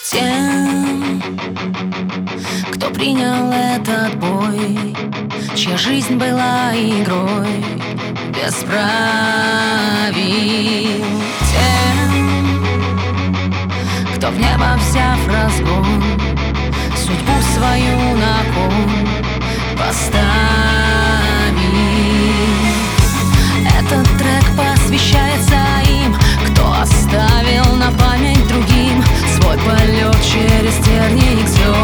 Тем, кто принял этот бой, чья жизнь была игрой без правил. Тем, кто в небо взяв разгон, судьбу свою на кон поставил. Этот трек посвящается им, кто оставил на память другим свой полет через тернии к звездам.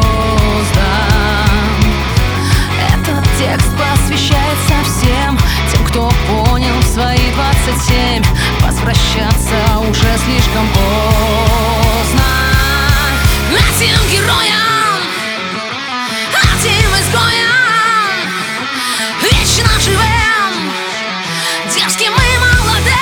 Этот текст посвящается всем тем, кто понял в свои 27 возвращаться уже слишком поздно. Этим героям, этим изгоям, вечно живым, дерзким и молодым.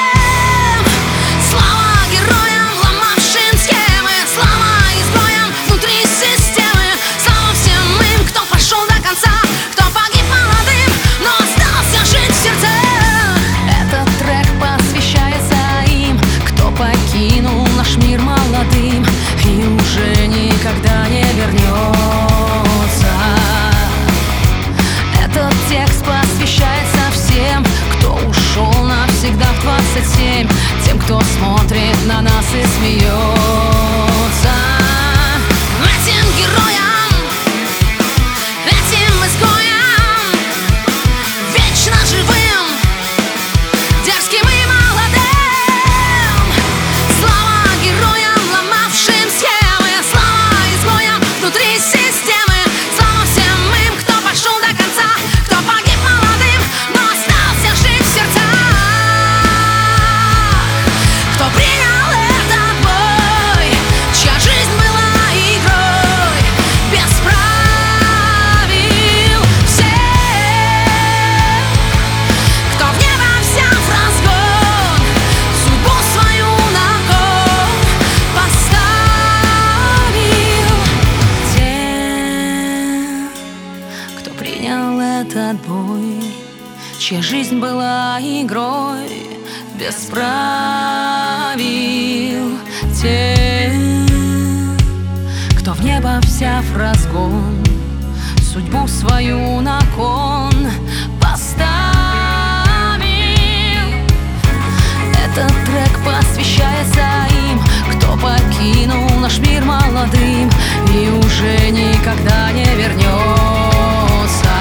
Слава героям, ломавшим схемы, слава изгоям внутри системы, слава всем им, кто пошел до конца, кто погиб молодым, но остался жить в сердцах. Этот трек посвящается им, кто покинул наш мир молодым и уже никогда не вернется. Этот текст посвящается всем, кто ушел навсегда в 27, тем, кто смотрит на нас и смеется. Этим героям, этим изгоям, вечно живым, дерзким и молодым. Слава героям, ломавшим схемы, слава изгоям внутри системы, слава всем им, кто пошел до конца, кто погиб молодым, но остался жить в сердцах, кто принял этот бой, чья жизнь была игрой без правил. Всем, кто в небо взяв разгон, судьбу свою на кон поставил. Тем, кто принял этот бой, чья жизнь была игрой без правил. Тем, кто в небо взяв разгон, судьбу свою на кон поставил. Этот трек посвящается им, кто покинул наш мир молодым и уже никогда не вернется.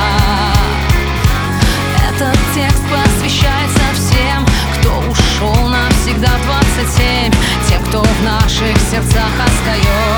Этот текст посвящается всем, кто ушел навсегда в 27, тем, кто в наших сердцах остается.